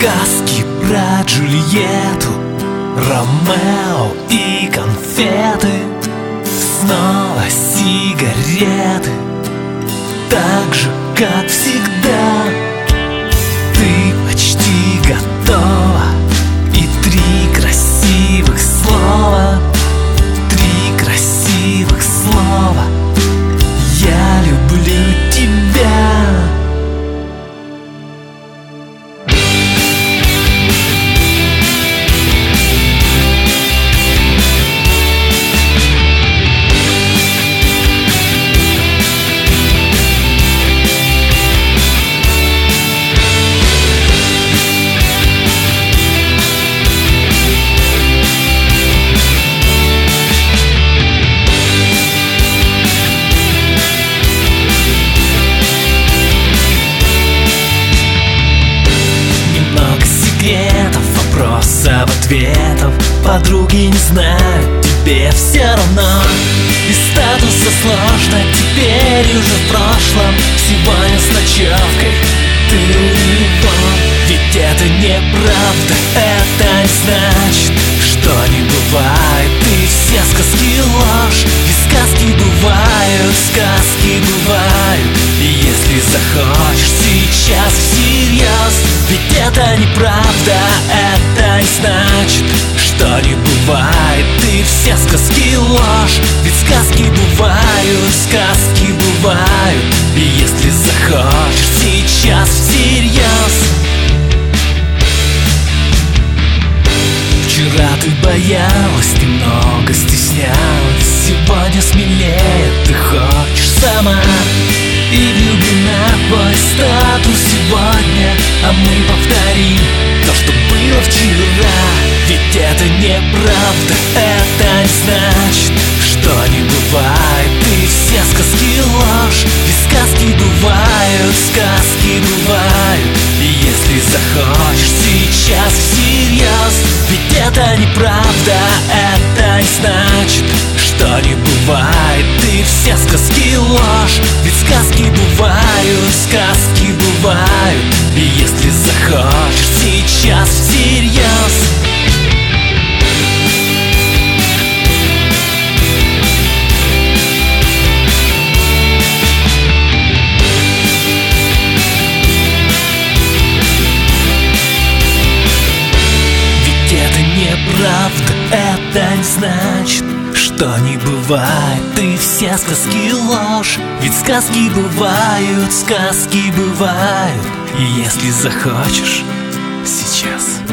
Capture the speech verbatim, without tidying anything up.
Сказки про Джульетту, Ромео и конфеты, снова сигареты, так же, как всегда. Ты почти готова, и три красивых слова, три красивых слова: я люблю тебя. Вопросов-ответов подруги не знают, тебе все равно. И статуса сложно, теперь уже в прошлом. Сегодня с ночевкой ты у него. Ведь это неправда, это не значит, что не бывает. И все сказки ложь, ведь сказки бывают, сказки бывают. И если захочешь сейчас всерьез, ведь это неправда, это не значит, что не бывает. И все сказки ложь, ведь сказки бывают, сказки бывают. И если захочешь сейчас всерьез. Вчера ты боялась, немного стеснялась, сегодня смелее, ты хочешь сама. И влюблена в твой статус сегодня, а мы повторим то, что было вчера. Ведь это неправда, это не значит, что не бывает. И все сказки ложь, ведь сказки бывают, сказки бывают. И если захочешь сейчас всерьез, ведь это неправда, это не значит, что не бывает. И все сказки ложь, ведь сказки бывают, сказки бывают. И если захочешь сейчас всерьез. Правда, это не значит, что не бывает. И все сказки ложь, ведь сказки бывают, сказки бывают. И если захочешь сейчас.